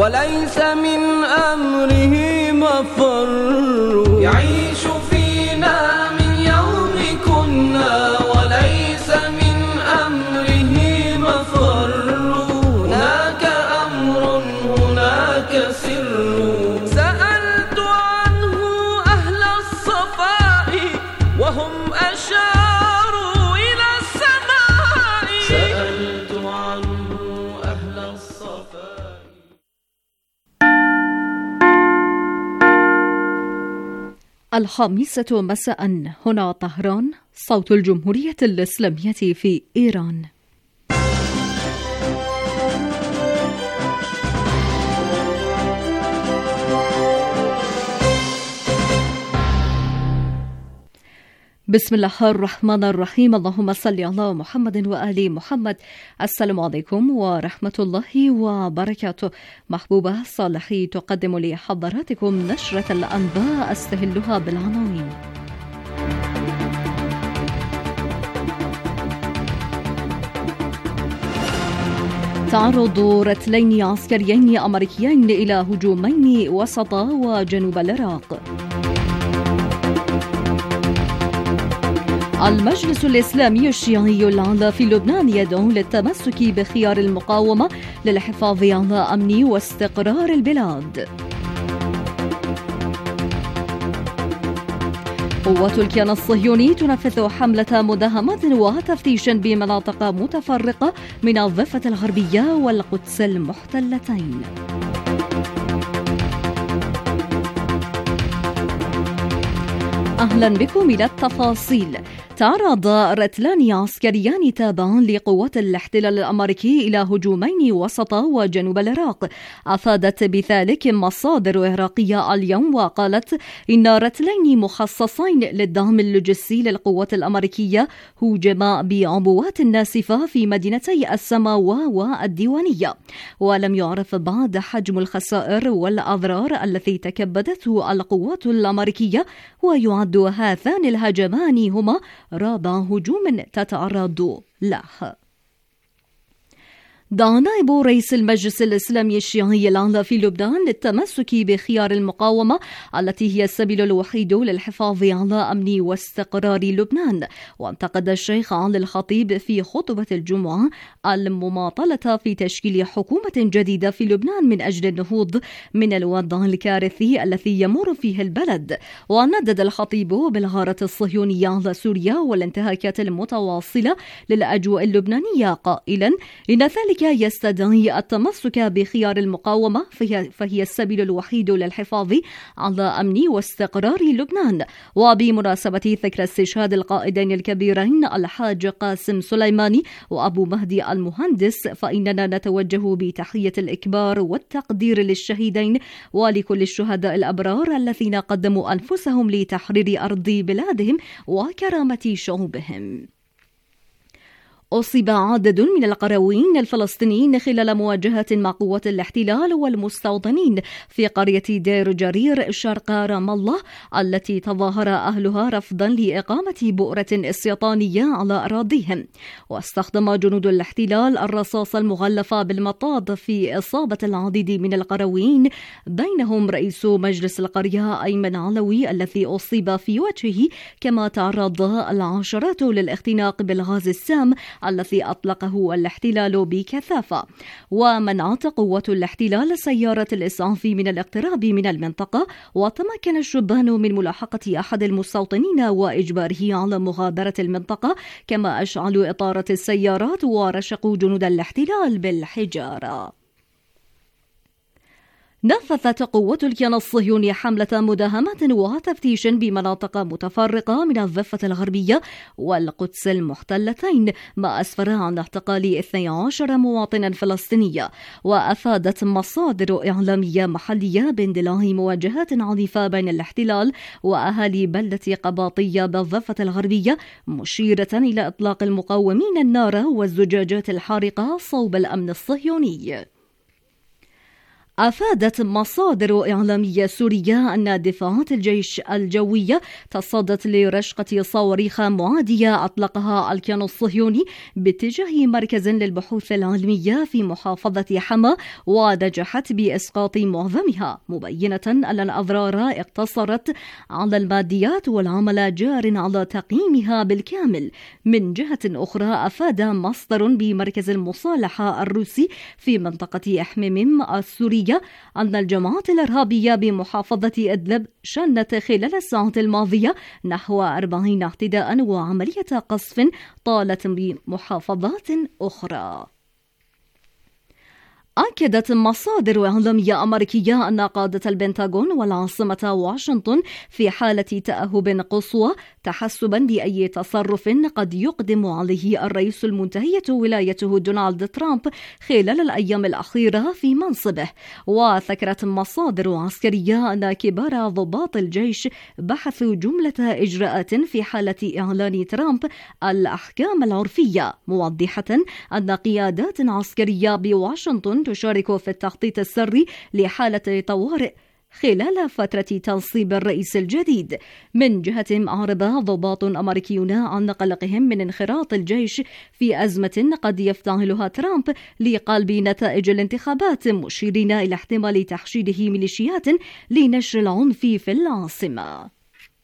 وليس من أمره مفر. يعيش فينا من يوم كنا وليس من أمره مفر. هناك أمر هناك سر. سألت عنه أهل الصفاء وهم أشاروا إلى السماء. سألت عنه أهل الصفاء. الخامسة مساء، هنا طهران، صوت الجمهورية الإسلامية في إيران. بسم الله الرحمن الرحيم. اللهم صل على محمد وآل محمد. السلام عليكم ورحمة الله وبركاته. محبوبة صالحي تقدم لحضراتكم نشرة الأنباء استهلها بالعناوين. تعرض رتلين عسكريين أمريكيين إلى هجومين وسط وجنوب العراق. المجلس الإسلامي الشيعي الأعلى في لبنان يدعو للتمسك بخيار المقاومة للحفاظ على أمن واستقرار البلاد. قوات الكيان الصهيوني تنفذ حملة مداهمات وتفتيش بمناطق متفرقة من الضفة الغربية والقدس المحتلتين. أهلا بكم إلى التفاصيل. تعرض رتلان عسكريان تابعان لقوات الاحتلال الأمريكي إلى هجومين وسط وجنوب العراق. أفادت بذلك مصادر عراقية اليوم وقالت إن رتلين مخصصين للدعم اللوجستي للقوات الأمريكية هوجما بعبوات ناسفة في مدينتي السماوة والديوانية، ولم يعرف بعد حجم الخسائر والأضرار التي تكبدته القوات الأمريكية، ويعد هذان الهجمان هما رابع هجوم تتعرض له. دعا نائب رئيس المجلس الإسلامي الشيعي الأعلى في لبنان للتمسك بخيار المقاومة التي هي السبيل الوحيد للحفاظ على أمن واستقرار لبنان. وانتقد الشيخ علي الخطيب في خطبة الجمعة المماطلة في تشكيل حكومة جديدة في لبنان من أجل النهوض من الوضع الكارثي الذي يمر فيه البلد. وندد الخطيب بالغارة الصهيونية على سوريا والانتهاكات المتواصلة للأجواء اللبنانية، قائلا إن ذلك يستدعي التمسك بخيار المقاومة، فهي السبيل الوحيد للحفاظ على أمن واستقرار لبنان. وبمناسبة ذكرى استشهاد القائدين الكبيرين الحاج قاسم سليماني وأبو مهدي المهندس، فإننا نتوجه بتحية الإكبار والتقدير للشهيدين ولكل الشهداء الأبرار الذين قدموا أنفسهم لتحرير أرض بلادهم وكرامة شعوبهم. أصيب عدد من القرويين الفلسطينيين خلال مواجهة مع قوات الاحتلال والمستوطنين في قرية دير جرير شرق رام الله، التي تظاهر أهلها رفضا لإقامة بؤرة استيطانية على أراضيهم. واستخدم جنود الاحتلال الرصاص المغلف بالمطاط في إصابة العديد من القرويين، بينهم رئيس مجلس القرية أيمن علوي الذي أصيب في وجهه، كما تعرض العشرات للاختناق بالغاز السام الذي أطلقه الاحتلال بكثافة. ومنعت قوات الاحتلال سيارة الإسعاف من الاقتراب من المنطقة، وتمكن الشبان من ملاحقة أحد المستوطنين وإجباره على مغادرة المنطقة، كما أشعلوا إطارة السيارات ورشقوا جنود الاحتلال بالحجارة. نفذت قوات الكيان الصهيوني حملة مداهمات وتفتيش بمناطق متفرقة من الضفة الغربية والقدس المحتلتين، ما أسفر عن اعتقال 12 مواطنا فلسطينية. وأفادت مصادر إعلامية محلية باندلاع مواجهات عنيفة بين الاحتلال وأهالي بلدة قباطية بالضفة الغربية، مشيرة إلى إطلاق المقاومين النار والزجاجات الحارقة صوب الأمن الصهيوني. أفادت مصادر إعلامية سورية أن دفاعات الجيش الجوية تصدت لرشقة صواريخ معادية أطلقها الكيان الصهيوني باتجاه مركز للبحوث العلمية في محافظة حما، ونجحت بإسقاط معظمها، مبينة أن الأضرار اقتصرت على الماديات والعمل جار على تقييمها بالكامل. من جهة أخرى، أفاد مصدر بمركز المصالحة الروسي في منطقة إحميم السورية أن الجماعات الإرهابية بمحافظة إدلب شنت خلال الساعات الماضية نحو 40 اعتداء وعملية قصف طالت بمحافظات أخرى. أكدت مصادر إعلامية أمريكية أن قادة البنتاغون والعاصمة واشنطن في حالة تأهب قصوى تحسبا بأي تصرف قد يقدم عليه الرئيس المنتهية ولايته دونالد ترامب خلال الأيام الأخيرة في منصبه. وذكرت مصادر عسكرية أن كبار ضباط الجيش بحثوا جملة إجراءات في حالة إعلان ترامب الأحكام العرفية، موضحة أن قيادات عسكرية بواشنطن تشارك في التخطيط السري لحالة طوارئ خلال فترة تنصيب الرئيس الجديد. من جهة، أعرب ضباط أمريكيون عن قلقهم من انخراط الجيش في أزمة قد يفتعلها ترامب لقلب نتائج الانتخابات، مشيرين إلى احتمال تحشيده ميليشيات لنشر العنف في العاصمة.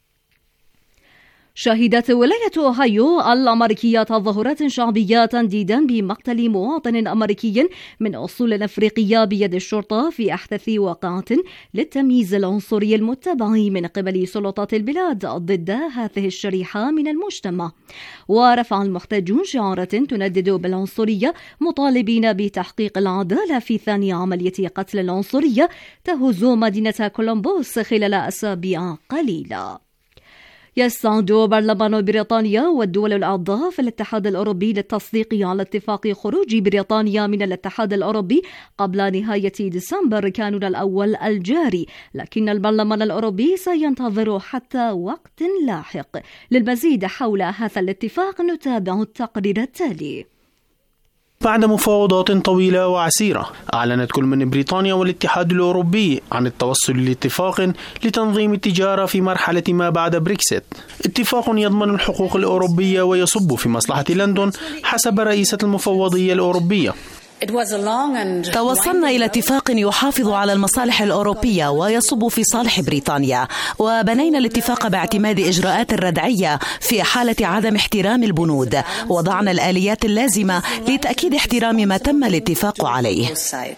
شهدت ولاية أوهايو الأمريكية تظاهرات شعبية تنديدا بمقتل مواطن أمريكي من أصول أفريقية بيد الشرطة في أحدث واقعة للتمييز العنصري المتبع من قبل سلطات البلاد ضد هذه الشريحة من المجتمع. ورفع المحتجون شعارات تندد بالعنصرية، مطالبين بتحقيق العدالة في ثاني عملية قتل العنصرية تهز مدينة كولومبوس خلال أسابيع قليلة. يستعد برلمان بريطانيا والدول الأعضاء في الاتحاد الأوروبي للتصديق على اتفاق خروج بريطانيا من الاتحاد الأوروبي قبل نهاية ديسمبر كانون الأول الجاري، لكن البرلمان الأوروبي سينتظر حتى وقت لاحق. للمزيد حول هذا الاتفاق نتابع التقرير التالي. بعد مفاوضات طويلة وعسيرة، أعلنت كل من بريطانيا والاتحاد الأوروبي عن التوصل لاتفاق لتنظيم التجارة في مرحلة ما بعد بريكسيت. اتفاق يضمن الحقوق الأوروبية ويصب في مصلحة لندن حسب رئيسة المفوضية الأوروبية. توصلنا إلى اتفاق يحافظ على المصالح الأوروبية ويصب في صالح بريطانيا، وبنينا الاتفاق باعتماد إجراءات ردعية في حالة عدم احترام البنود. وضعنا الآليات اللازمة لتأكيد احترام ما تم الاتفاق عليه.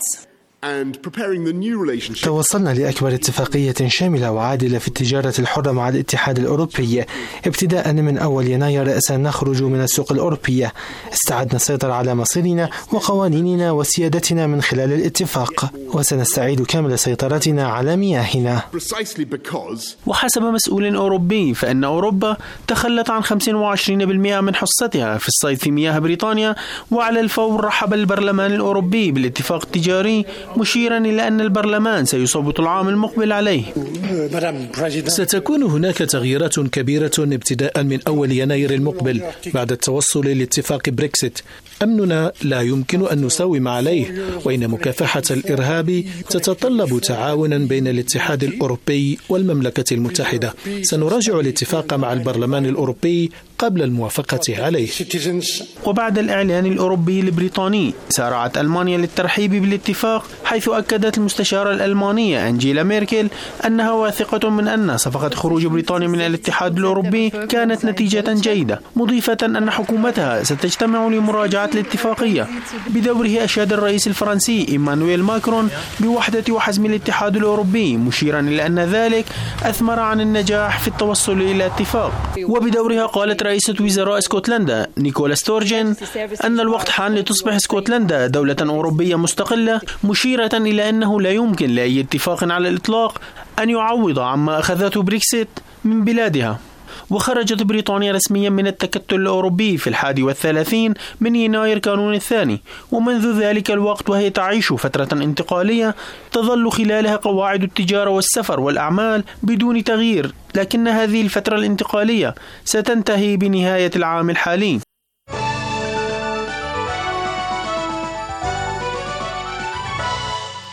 توصلنا لأكبر اتفاقية شاملة وعادلة في التجارة الحرة مع الاتحاد الأوروبي. ابتداء من أول يناير سنخرج من السوق الأوروبية. استعدنا السيطرة على مصيرنا وقوانيننا وسيادتنا من خلال الاتفاق، وسنستعيد كامل سيطرتنا على مياهنا. وحسب مسؤول أوروبي، فإن أوروبا تخلت عن 25% من حصتها في الصيد في مياه بريطانيا. وعلى الفور رحب البرلمان الأوروبي بالاتفاق التجاري، مشيرا إلى أن البرلمان سيصوت العام المقبل عليه. ستكون هناك تغييرات كبيرة ابتداء من أول يناير المقبل بعد التوصل لاتفاق بريكسيت. أمننا لا يمكن أن نساوم عليه، وإن مكافحة الإرهاب تتطلب تعاونا بين الاتحاد الأوروبي والمملكة المتحدة. سنراجع الاتفاق مع البرلمان الأوروبي قبل الموافقة عليه. وبعد الإعلان الأوروبي البريطاني، سارعت ألمانيا للترحيب بالاتفاق، حيث أكدت المستشارة الألمانية أنجيلا ميركل أنها واثقة من أن صفقة خروج بريطانيا من الاتحاد الأوروبي كانت نتيجة جيدة، مضيفة أن حكومتها ستجتمع لمراجعة الاتفاقية. بدوره أشاد الرئيس الفرنسي إيمانويل ماكرون بوحدة وحزم الاتحاد الأوروبي، مشيرا إلى أن ذلك أثمر عن النجاح في التوصل إلى اتفاق. وبدورها قالت رئيسة وزراء اسكتلندا نيكولا ستورجن أن الوقت حان لتصبح اسكتلندا دولة أوروبية مستقلة، مشيرة إلى أنه لا يمكن لأي اتفاق على الإطلاق أن يعوض عما أخذته بريكسيت من بلادها. وخرجت بريطانيا رسميا من التكتل الأوروبي في 31 من يناير كانون الثاني، ومنذ ذلك الوقت وهي تعيش فترة انتقالية تظل خلالها قواعد التجارة والسفر والأعمال بدون تغيير، لكن هذه الفترة الانتقالية ستنتهي بنهاية العام الحالي.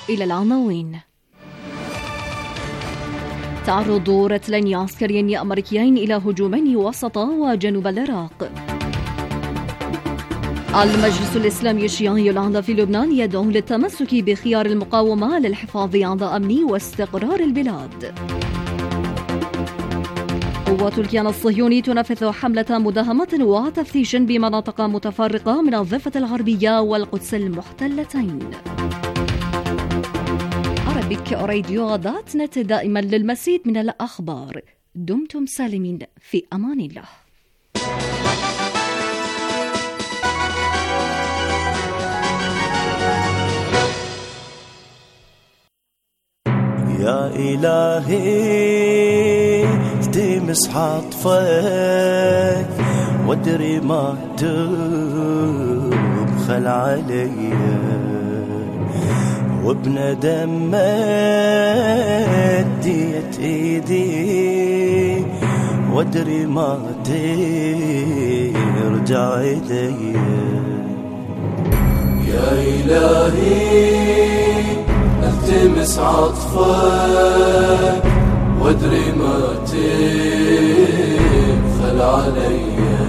إلى العناوين. تعرض رتلين عسكريين أمريكيين إلى هجومين وسط وجنوب العراق. المجلس الإسلامي الشيعي الأعلى في لبنان يدعو للتمسك بخيار المقاومة للحفاظ على أمن واستقرار البلاد. قوات الكيان الصهيوني تنفذ حملة مداهمة وتفتيش بمناطق متفرقة من الضفة الغربية والقدس المحتلتين. عربيك راديو غدات نت دائما للمزيد من الأخبار. دمتم سالمين في أمان الله. يا إلهي التمس عطفك وادري ما تبخل علي وبندم مديت ايدي وادري ما ترجع الي. يا إلهي التمس عطفك وادري ما تبخل علي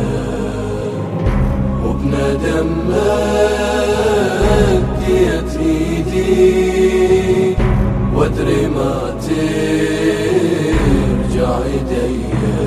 وبندم مديت ايدي وادري ما ترجع ايدي.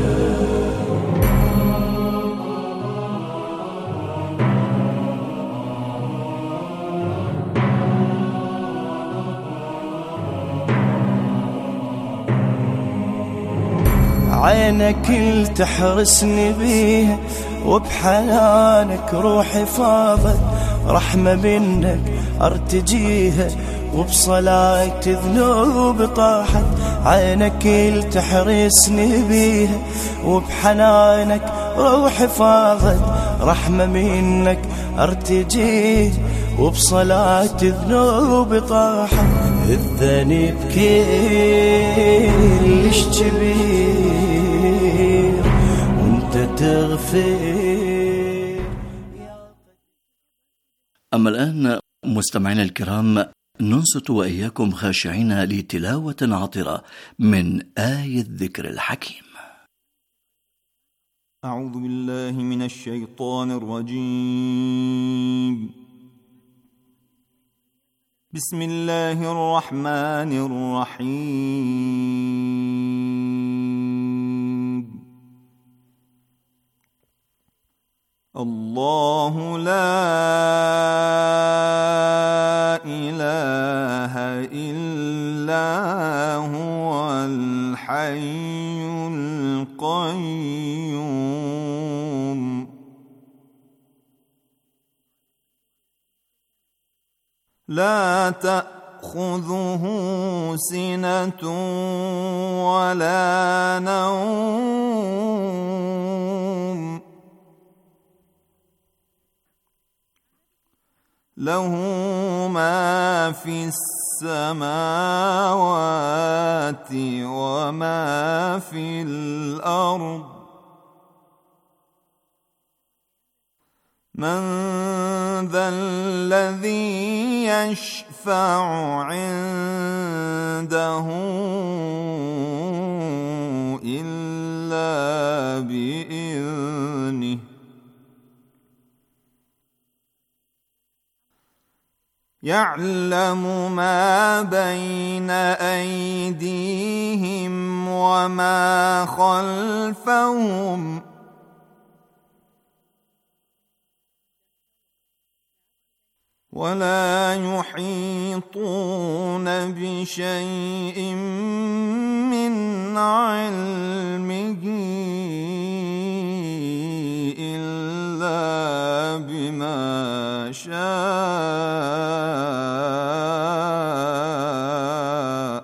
عينك اللي تحرسني بيها وبحنانك روحي فاضت رحمة منك ارتجيها وبصلاة ذنوب طاحت. عينك اللي تحرسني بيها وبحنانك روحي فاضت رحمة منك ارتجيها وبصلاة ذنوب طاحت. الذنب كلش كبير وانت تغفر. أما الآن مستمعينا الكرام ننصت وإياكم خاشعين لتلاوة عطرة من آية الذكر الحكيم. أعوذ بالله من الشيطان الرجيم. بسم الله الرحمن الرحيم. الله لا إله إلا هو الحي القيوم لا تأخذه سنة ولا نوم له ما في السماوات وما في الأرض من ذا الذي يشفع عنده إلا بإذنه يعلم ما بين أيديهم وما خلفهم ولا يحيطون بشيء من علمه إلا بما شاء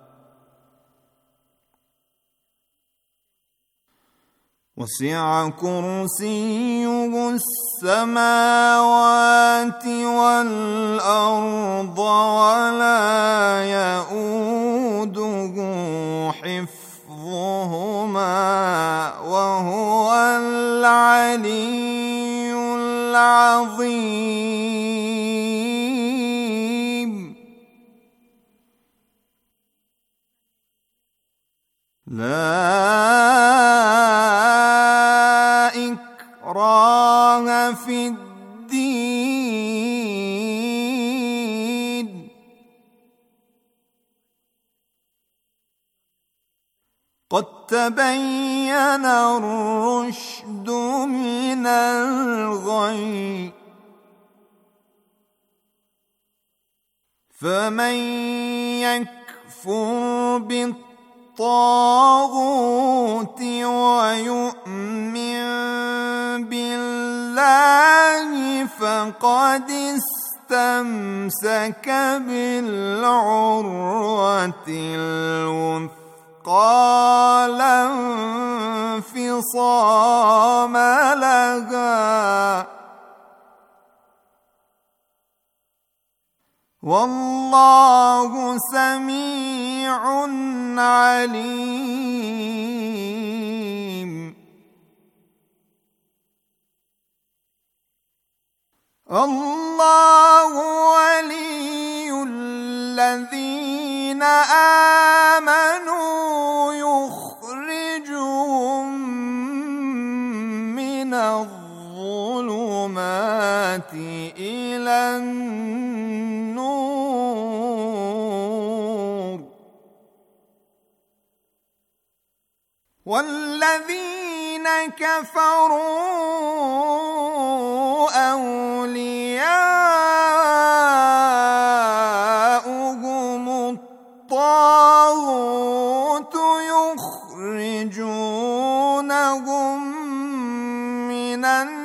وسع كرسيه السماوات والأرض ولا يؤوده حفظهما وهو العلي العظيم. لا إكراه في الدين قد تبين الرشد من الغي فمن يكفر بالطاغوت ويؤمن بالله فقد استمسك بالعروة الوثقى لا انفصام لها والله سميع عليم. الله ولي الذين آمنوا يخرجهم من الظلمات إلى النور والذين كفروا أولياؤهم الطاغوت يخرجونهم من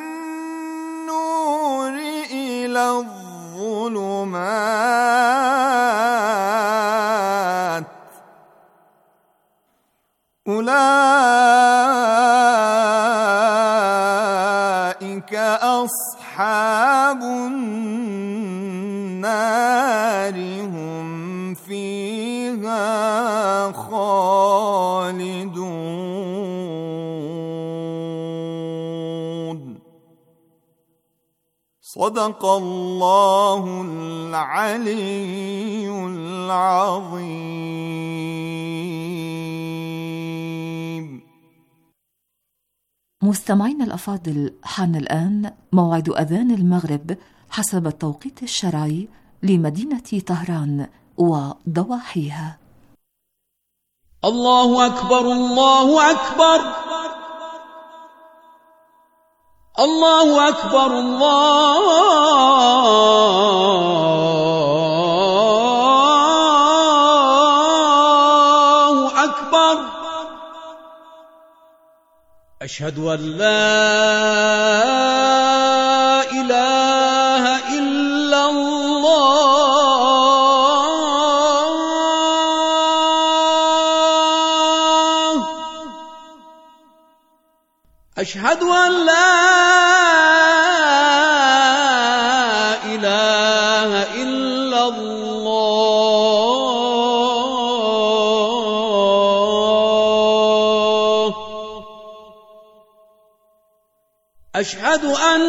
النور إلى الظلمات أولئك أصحاب النار هم فيها خالدون. صدق الله العلي العظيم. مستمعينا الأفاضل، حان الآن موعد أذان المغرب حسب التوقيت الشرعي لمدينة طهران وضواحيها. الله أكبر الله أكبر الله أكبر الله أكبر أشهد أن لا إله إلا الله أشهد أن لا إله إلا الله أشهد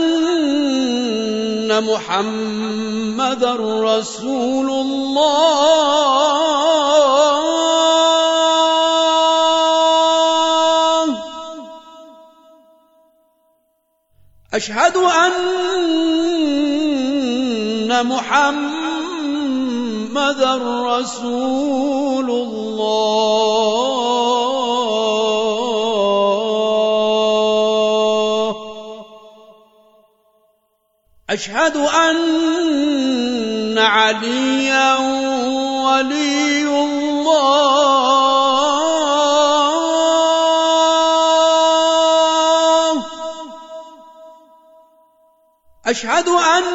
أن محمدًا رسول الله أشهد أن محمدًا رسول الله أشهد أن عليا ولي الله أشهد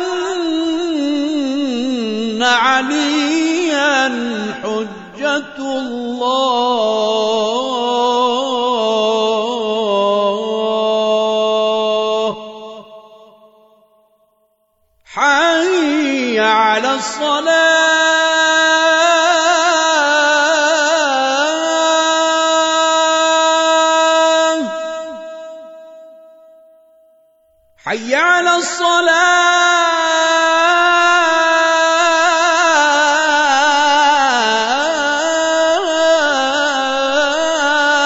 أن عليا حجة الله حي على الصلاة حي على الصلاة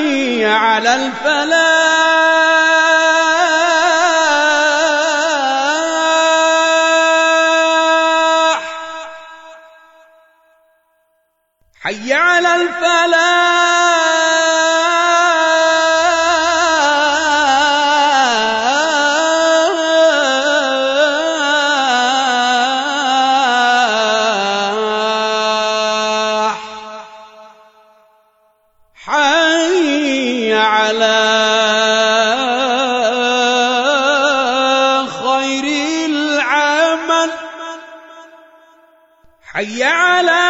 حي على الفلاح حي على الفلاح حي على خير العمل حي على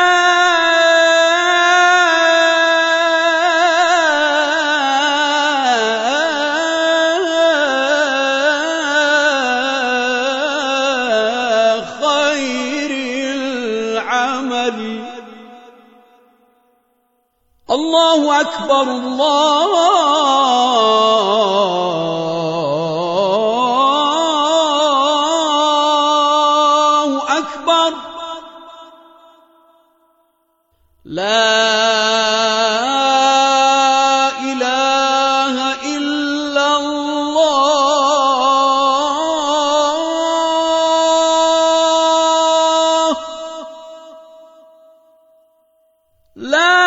خير العمل. الله أكبر الله أكبر لا إله إلا الله لا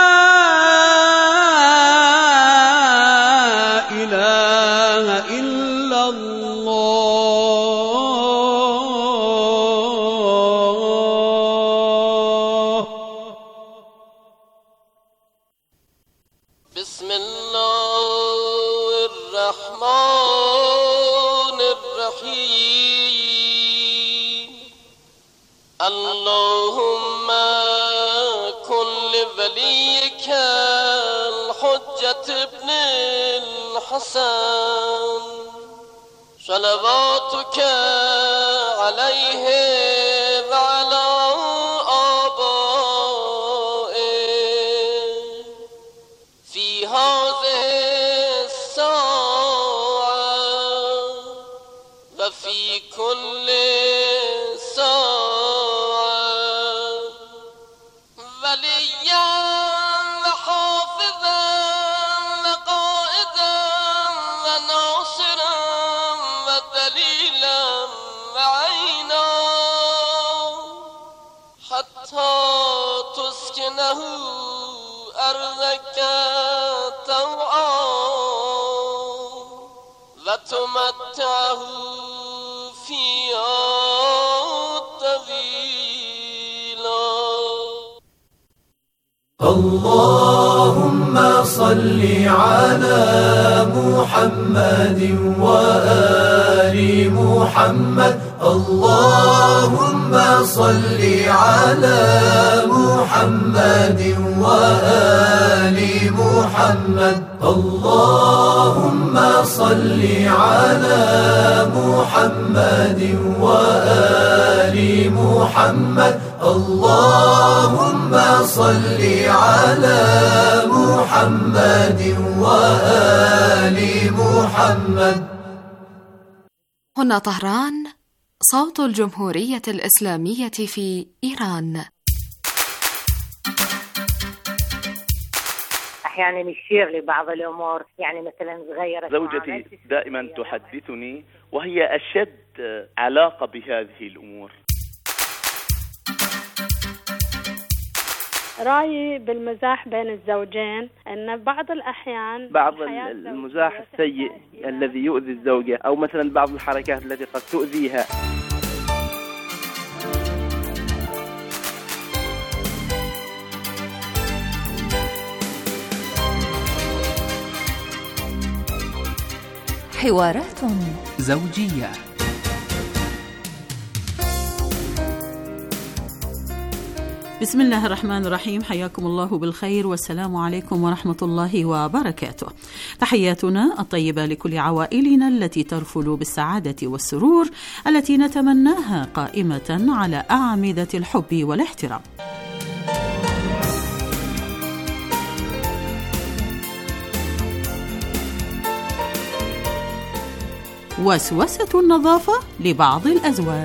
إله إلا الله. بسم الله الرحمن الرحيم. اللهم كن لوليك الحجة ابن الحسن صلواتك عليه وعلى آبائه في هذه الساعة وفي كل ساعة وليا وحافظا وقائدا وناصرا ودليلا وعينا حتى تسكنه أرضك طوعا وتمتعه فيها طويلا. اللهم صل على محمد وآل محمد. اللهم صل على محمد وآل محمد. اللهم صل على محمد وآل محمد. اللهم صل على محمد وآل محمد. هنا طهران، صوت الجمهورية الإسلامية في إيران. أحيانا يشير لبعض الأمور، يعني مثلا صغيرة. زوجتي دائما تحدثني وهي أشد علاقة بهذه الأمور. رأيي بالمزاح بين الزوجين أن بعض الأحيان بعض المزاح السيء الذي يؤذي الزوجة، أو مثلا بعض الحركات التي قد تؤذيها. حوارات زوجية. بسم الله الرحمن الرحيم. حياكم الله بالخير والسلام عليكم ورحمة الله وبركاته. تحياتنا الطيبة لكل عوائلنا التي ترفل بالسعادة والسرور، التي نتمناها قائمة على أعمدة الحب والاحترام. وسوسة النظافة لبعض الأزواج.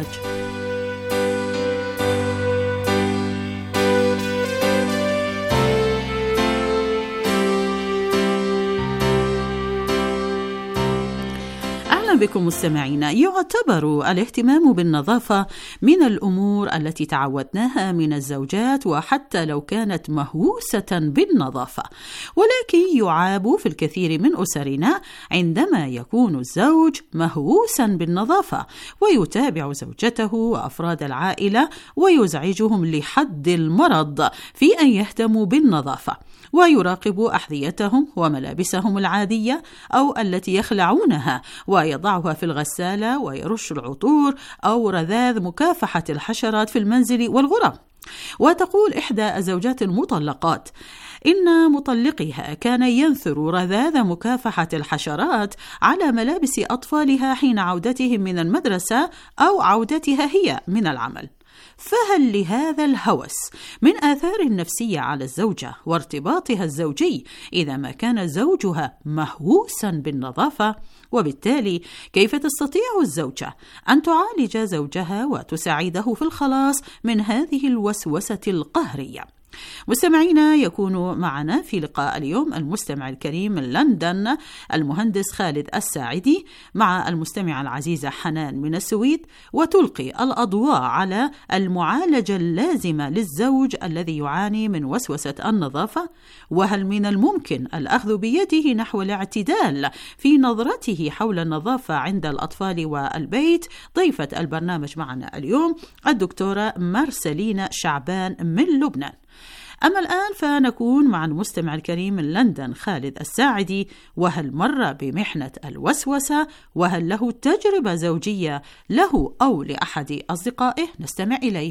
بكم مستمعينا. يعتبر الاهتمام بالنظافة من الأمور التي تعودناها من الزوجات وحتى لو كانت مهووسة بالنظافة، ولكن يعاب في الكثير من أسرنا عندما يكون الزوج مهووسا بالنظافة ويتابع زوجته وأفراد العائلة ويزعجهم لحد المرض في أن يهتموا بالنظافة، ويراقب أحذيتهم وملابسهم العادية أو التي يخلعونها ويضعها في الغسالة ويرش العطور أو رذاذ مكافحة الحشرات في المنزل والغرف. وتقول إحدى الزوجات المطلقات إن مطلقها كان ينثر رذاذ مكافحة الحشرات على ملابس أطفالها حين عودتهم من المدرسة أو عودتها هي من العمل. فهل لهذا الهوس من آثار نفسية على الزوجة وارتباطها الزوجي إذا ما كان زوجها مهووسا بالنظافة؟ وبالتالي كيف تستطيع الزوجة أن تعالج زوجها وتساعده في الخلاص من هذه الوسوسة القهرية؟ مستمعينا، يكون معنا في لقاء اليوم المستمع الكريم من لندن المهندس خالد الساعدي مع المستمعة العزيزة حنان من السويد، وتلقي الأضواء على المعالجة اللازمة للزوج الذي يعاني من وسوسة النظافة، وهل من الممكن الأخذ بيده نحو الاعتدال في نظرته حول النظافة عند الأطفال والبيت. ضيفة البرنامج معنا اليوم الدكتورة مارسلينا شعبان من لبنان. أما الآن فنكون مع المستمع الكريم من لندن خالد الساعدي، وهل مر بمحنة الوسوسة؟ وهل له تجربة زوجية له أو لأحد أصدقائه؟ نستمع إليه.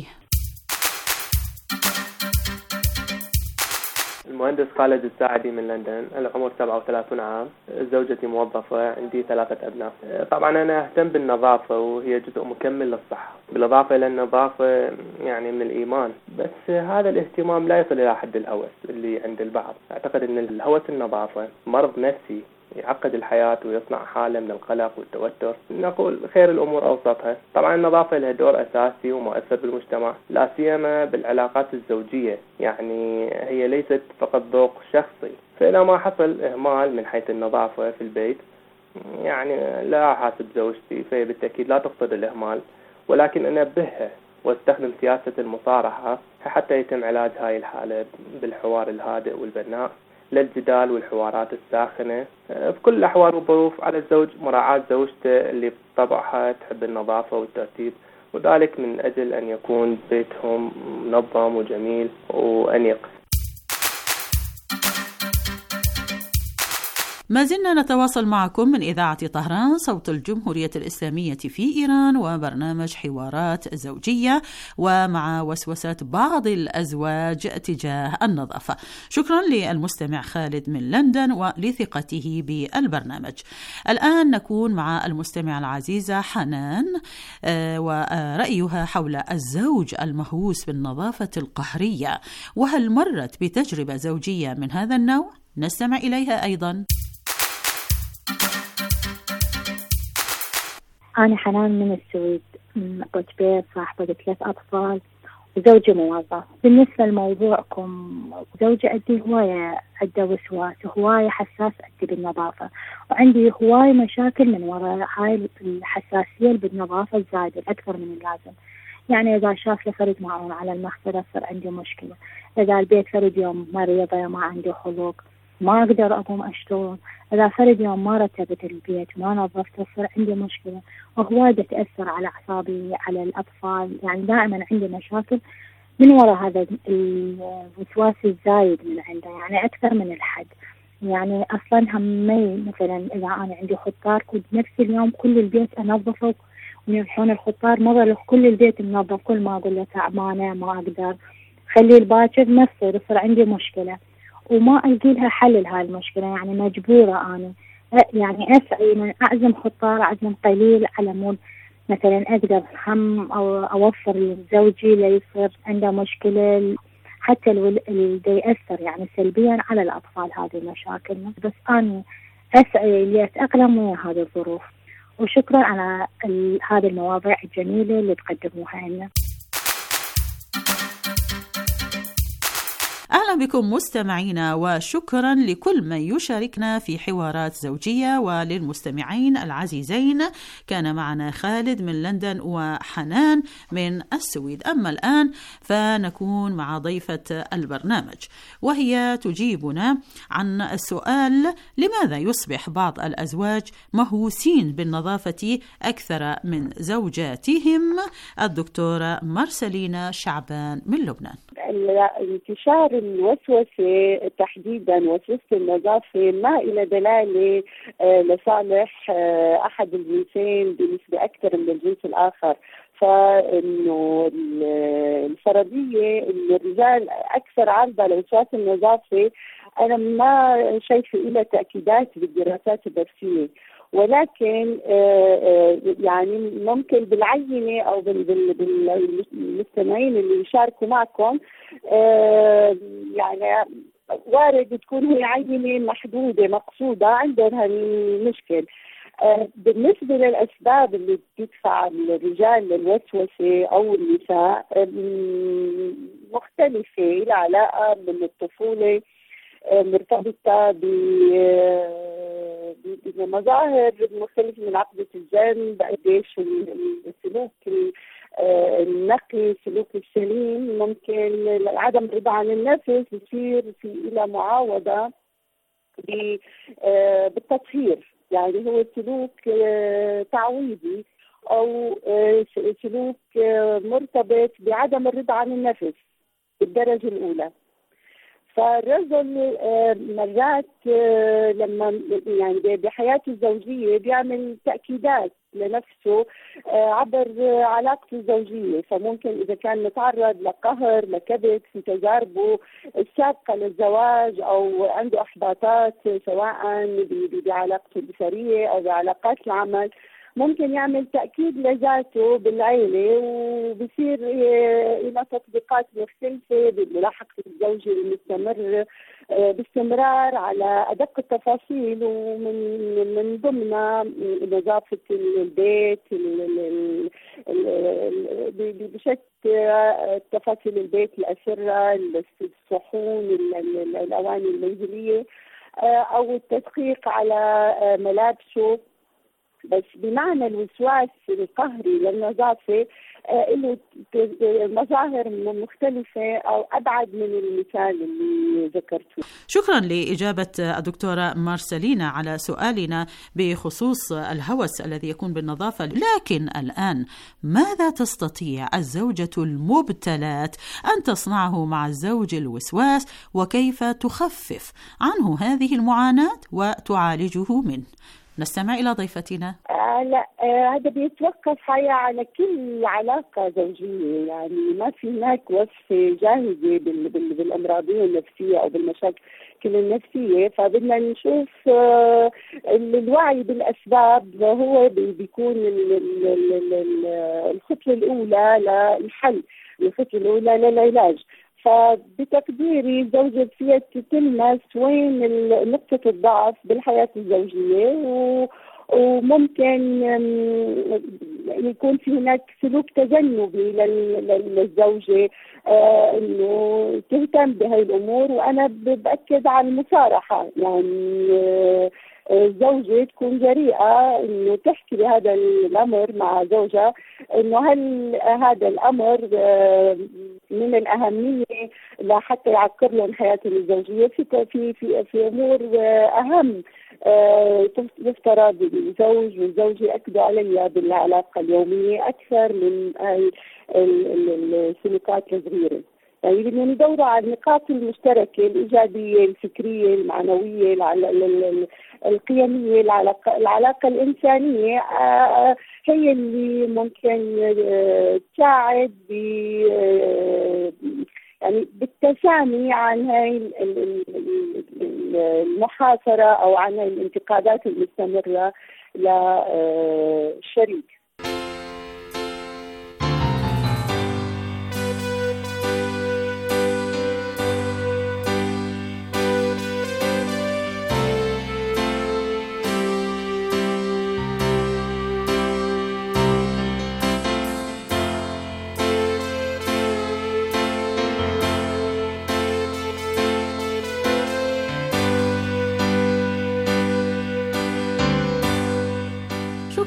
المهندس خالد الساعدي من لندن، العمر 37 عام، زوجتي موظفة، عندي 3 أبناء. طبعا أنا أهتم بالنظافة وهي جزء مكمل للصحة، بالإضافة إلى النظافة يعني من الإيمان، بس هذا الاهتمام لا يصل إلى حد الهوس اللي عند البعض. أعتقد أن الهوس النظافة مرض نفسي يعقد الحياة ويصنع حالة من القلق والتوتر. نقول خير الأمور أوسطها. طبعا النظافة لها دور أساسي ومؤثر بالمجتمع، لا سيما بالعلاقات الزوجية، يعني هي ليست فقط ذوق شخصي. فإذا ما حصل إهمال من حيث النظافة في البيت، يعني لا أحاسب زوجتي، فهي بالتأكيد لا تقصد الإهمال، ولكن أنبهها واستخدم سياسة المصارحة حتى يتم علاج هاي الحالة بالحوار الهادئ والبناء، للجدال والحوارات الساخنة. في كل الأحوال والظروف على الزوج مراعاة زوجته اللي بطبعها تحب النظافة والترتيب، وذلك من أجل أن يكون بيتهم منظم وجميل وأنيق. ما زلنا نتواصل معكم من إذاعة طهران صوت الجمهورية الإسلامية في إيران، وبرنامج حوارات زوجية، ومع وسوسة بعض الأزواج تجاه النظافة. شكرا للمستمع خالد من لندن ولثقته بالبرنامج. الآن نكون مع المستمع العزيزة حنان ورأيها حول الزوج المهووس بالنظافة القهرية، وهل مرت بتجربة زوجية من هذا النوع؟ نستمع إليها أيضا. أنا حنان من السويد، أبو جبير، صاحبة 3 أطفال وزوجي موظف. بالنسبة لموضوعكم، زوجي عندي هواية عنده وسواس، هواية حساس عندي بالنظافة، وعندي هواية مشاكل من وراء هاي الحساسية بالنظافة الزايدة أكثر من اللازم. يعني إذا شاف لي فرد معون على المغسلة صار عندي مشكلة، إذا البيت فرد يوم مريضة ما عندي خلق ما أقدر أقوم أشتغل، إذا فرد يوم ما رتبت البيت ما نظفته صار عندي مشكلة، وهواية تأثر على أعصابي على الأطفال. يعني دائما عندي مشاكل من وراء هذا الوسواس الزايد من عنده، يعني أكثر من الحد. يعني أصلا همي مثلا إذا أنا عندي خطار كنت نفس اليوم كل البيت أنظفه، ويرحون الخطار مظل كل البيت منظف، كل ما أقول له تعبانة ما أقدر خليه الباكر نفسه، يصير عندي مشكلة وما ألقي لها حل لهاي المشكلة. يعني مجبورة أنا يعني أسعي من أعزم خطار، أعزم قليل على مود مثلا أقدر هم أو أوفر لزوجي ليصير عنده مشكلة، حتى اللي يأثر يعني سلبيا على الأطفال هذه المشاكل. بس أنا أسعي لأتأقلم ويا هذه الظروف، وشكرا على هذه المواضيع الجميلة اللي تقدموها لنا. أهلا بكم مستمعينا، وشكرا لكل من يشاركنا في حوارات زوجية، وللمستمعين العزيزين كان معنا خالد من لندن وحنان من السويد. أما الآن فنكون مع ضيفة البرنامج، وهي تجيبنا عن السؤال: لماذا يصبح بعض الأزواج مهووسين بالنظافة أكثر من زوجاتهم؟ الدكتورة مارسلينا شعبان من لبنان. انتشار الوسوسة تحديدا وسوسة النظافة ما إلى دلالة لصالح أحد الجنسين بنسبة أكثر من الجنس الآخر. فإنه الفرضية إنه الرجال أكثر عرضة لوسواس النظافة، أنا ما شايفة إلى تأكيدات بالدراسات النفسية، ولكن يعني ممكن بالعينة أو بالمستمعين اللي يشاركوا معكم يعني وارد تكون هي عينة محدودة مقصودة عندهم هالمشكل. بالنسبة للأسباب اللي بتدفع الرجال للوسوسة أو النساء مختلفة، العلاقة من الطفولة مرتبطة بمظاهر مختلفة من عقدة الذنب، قديش السلوك النقي السلوك السليم. ممكن عدم الرضا عن النفس يصير في إلى معاوضة بالتطهير، يعني هو سلوك تعويضي أو سلوك مرتبط بعدم الرضا عن النفس بالدرجة الأولى. فالرجل مرات لما يعني بحياته الزوجية بيعمل تأكيدات لنفسه عبر علاقته الزوجية، فممكن إذا كان متعرض لقهر لكبت في تجاربه السابقة للزواج أو عنده إحباطات سواء بعلاقته الأسرية أو بعلاقات العمل، ممكن يعمل تأكيد لذاته بالعيلة وبصير إلى تطبيقات مختلفة بملاحقة الزوجة المستمر باستمرار على أدق التفاصيل، ومن ضمنها نظافة البيت بشتى تفاصيل البيت، الأسرة، الصحون، الأواني المنزلية، أو التدقيق على ملابسه. بس بمعنى الوسواس القهري للنظافة له مظاهر مختلفة أو أبعد من المثال اللي ذكرته. شكرا لإجابة الدكتورة مارسلينا على سؤالنا بخصوص الهوس الذي يكون بالنظافة. لكن الآن ماذا تستطيع الزوجة المبتلاة أن تصنعه مع الزوج الوسواس، وكيف تخفف عنه هذه المعاناة وتعالجه منه؟ نستمع إلى ضيفتنا. لا هذا بيتوقف على كل علاقة زوجية، يعني ما في هناك وصفة جاهزة بالأمراضية النفسية أو بالمشاكل النفسية. فبدنا نشوف الوعي بالأسباب هو بيكون الخطوة الأولى للحل، الخطوة الأولى للعلاج. فبتقديري الزوجة فيها تلمس وين نقطة الضعف بالحياة الزوجية، وممكن يكون في هناك سلوك تجنبي للزوجة انه تهتم بهاي الامور. وانا بأكد على المصارحة، يعني الزوجة تكون جريئة انه تحكي بهذا الامر مع زوجها، انه هل هذا الامر من الاهمية لحتى يعكر لهم حياتهم الزوجية في امور اهم يفترض الزوج والزوجة يأكدوا عليها بالعلاقة اليومية أكثر من السلوكات الصغيرة. يعني بدنا ندور على النقاط المشتركة الإيجابية الفكرية المعنوية القيمية، العلاقة الإنسانية هي اللي ممكن تساعد يعني بالتسامي عن هاي المحاصرة أو عن هاي الانتقادات المستمرة للشريك.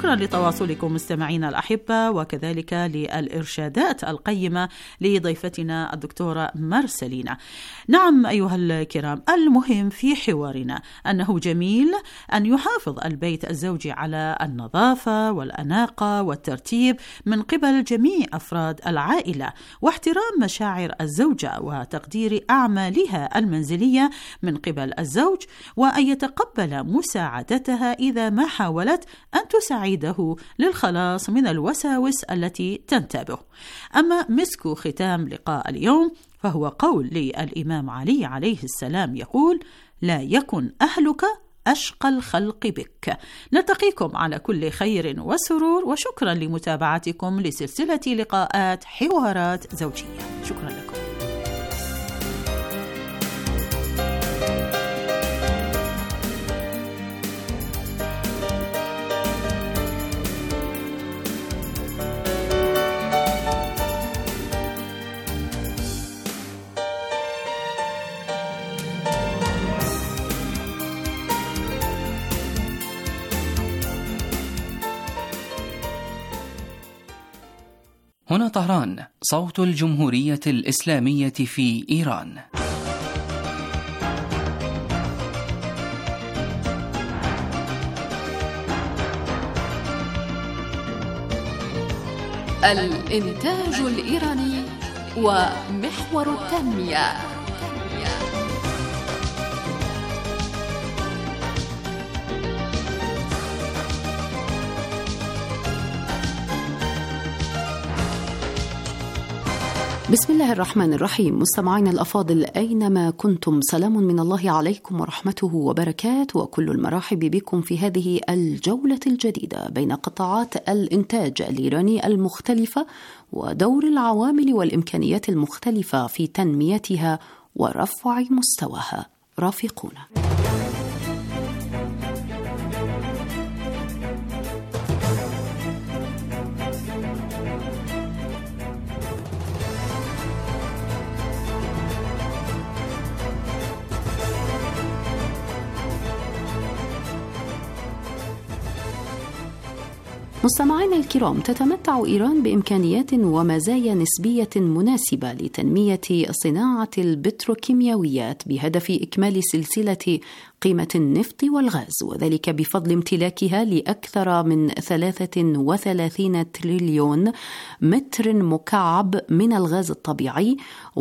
شكرا لتواصلكم مستمعينا الأحبة، وكذلك للإرشادات القيمة لضيفتنا الدكتورة مرسلينا. نعم أيها الكرام، المهم في حوارنا أنه جميل أن يحافظ البيت الزوجي على النظافة والأناقة والترتيب من قبل جميع أفراد العائلة، واحترام مشاعر الزوجة وتقدير أعمالها المنزلية من قبل الزوج، وأن يتقبل مساعدتها إذا ما حاولت أن تساعده للخلاص من الوساوس التي تنتابه. أما مسك ختام لقاء اليوم فهو قول للإمام علي عليه السلام يقول: لا يكن أهلك أشقى الخلق بك. نلتقيكم على كل خير وسرور، وشكرا لمتابعتكم لسلسلة لقاءات حوارات زوجية. شكرا لكم. هنا طهران، صوت الجمهورية الإسلامية في إيران. الإنتاج الإيراني ومحور التنمية. بسم الله الرحمن الرحيم. مستمعينا الأفاضل أينما كنتم، سلام من الله عليكم ورحمته وبركاته، وكل المراحب بكم في هذه الجولة الجديدة بين قطاعات الإنتاج الإيراني المختلفة ودور العوامل والإمكانيات المختلفة في تنميتها ورفع مستواها. رافقونا. مستمعينا الكرام، تتمتع إيران بإمكانيات ومزايا نسبية مناسبة لتنمية صناعة البتروكيماويات بهدف إكمال سلسلة قيمة النفط والغاز، وذلك بفضل امتلاكها لأكثر من 33 تريليون متر مكعب من الغاز الطبيعي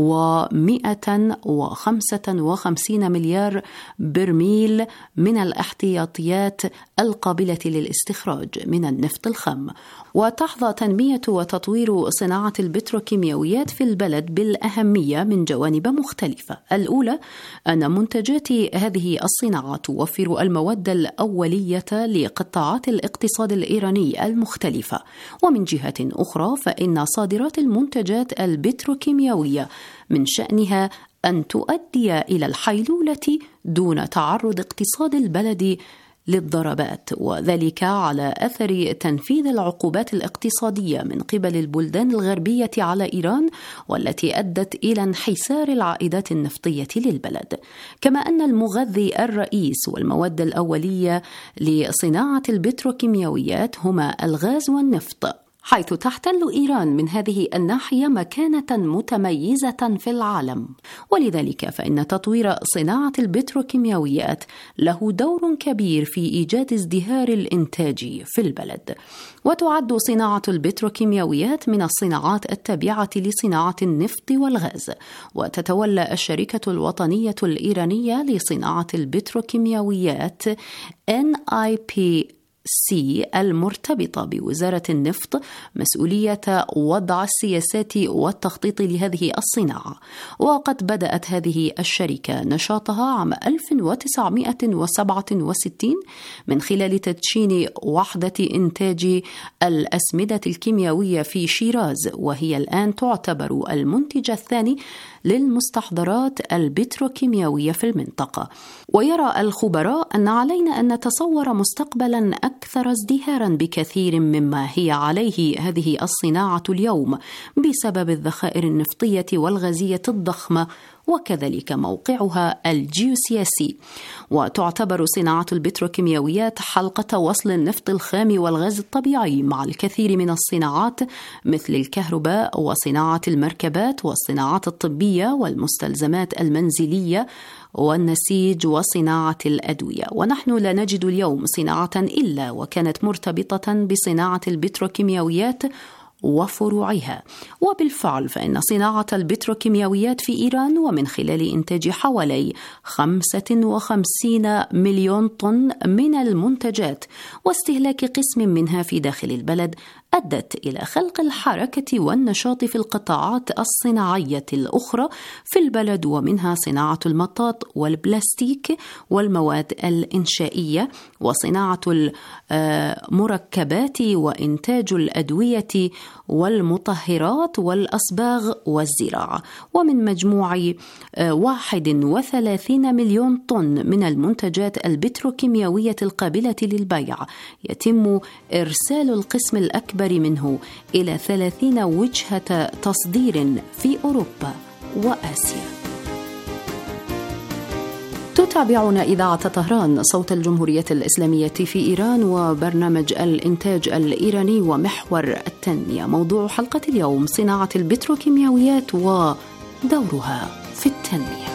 و155 مليار برميل من الاحتياطيات القابلة للاستخراج من النفط الخام. وتحظى تنمية وتطوير صناعة البتروكيماويات في البلد بالأهمية من جوانب مختلفة. الأولى أن منتجات هذه الصناعة توفر المواد الأولية لقطاعات الاقتصاد الإيراني المختلفة، ومن جهة أخرى فإن صادرات المنتجات البتروكيماوية من شأنها أن تؤدي إلى الحيلولة دون تعرض اقتصاد البلد للضربات، وذلك على أثر تنفيذ العقوبات الاقتصادية من قبل البلدان الغربية على إيران، والتي أدت إلى انحسار العائدات النفطية للبلد. كما أن المغذي الرئيس والمواد الأولية لصناعة البتروكيماويات هما الغاز والنفط، حيث تحتل إيران من هذه الناحية مكانة متميزة في العالم. ولذلك فإن تطوير صناعة البتروكيماويات له دور كبير في إيجاد ازدهار الإنتاج في البلد. وتعد صناعة البتروكيماويات من الصناعات التابعة لصناعة النفط والغاز، وتتولى الشركة الوطنية الإيرانية لصناعة البتروكيماويات NIPC المرتبطة بوزارة النفط مسؤولية وضع السياسات والتخطيط لهذه الصناعة. وقد بدأت هذه الشركة نشاطها عام 1967 من خلال تدشين وحدة إنتاج الأسمدة الكيميائية في شيراز، وهي الآن تعتبر المنتج الثاني للمستحضرات البتروكيماوية في المنطقة. ويرى الخبراء أن علينا أن نتصور مستقبلا أكثر ازدهارا بكثير مما هي عليه هذه الصناعة اليوم بسبب الذخائر النفطية والغازية الضخمة وكذلك موقعها الجيوسياسي. وتعتبر صناعة البتروكيماويات حلقة وصل النفط الخام والغاز الطبيعي مع الكثير من الصناعات مثل الكهرباء وصناعة المركبات والصناعات الطبية والمستلزمات المنزلية والنسيج وصناعة الأدوية. ونحن لا نجد اليوم صناعة إلا وكانت مرتبطة بصناعة البتروكيماويات وفروعها. وبالفعل فإن صناعة البتروكيماويات في إيران ومن خلال إنتاج حوالي 55 مليون طن من المنتجات واستهلاك قسم منها في داخل البلد أدت إلى خلق الحركة والنشاط في القطاعات الصناعية الأخرى في البلد، ومنها صناعة المطاط والبلاستيك والمواد الإنشائية وصناعة المركبات وإنتاج الأدوية والمطهرات والأصباغ والزراعة. ومن مجموع 31 مليون طن من المنتجات البتروكيماوية القابلة للبيع يتم إرسال القسم الأكبر منه إلى 30 وجهة تصدير في أوروبا وآسيا. تتابعون إذاعة طهران صوت الجمهورية الإسلامية في إيران وبرنامج الإنتاج الإيراني ومحور التنمية. موضوع حلقة اليوم صناعة البتروكيماويات ودورها في التنمية.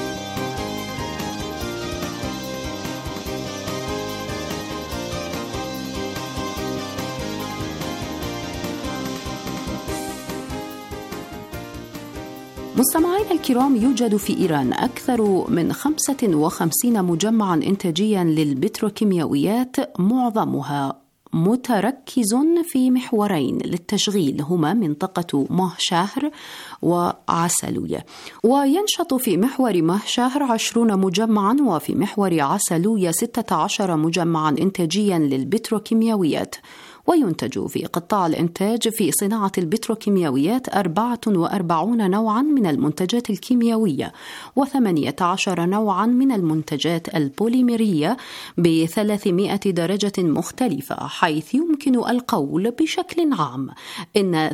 مستمعينا الكرام، يوجد في إيران أكثر من 55 مجمعاً إنتاجياً للبتروكيماويات، معظمها متركز في محورين للتشغيل هما منطقة ماهشهر وعسلوية. وينشط في محور ماهشهر 20 مجمعاً وفي محور عسلوية 16 مجمعاً إنتاجياً للبتروكيماويات. وينتج في قطاع الإنتاج في صناعة البتروكيماويات 44 نوعاً من المنتجات الكيميائية و18 نوعاً من المنتجات البوليمرية ب300 درجة مختلفة، حيث يمكن القول بشكل عام إن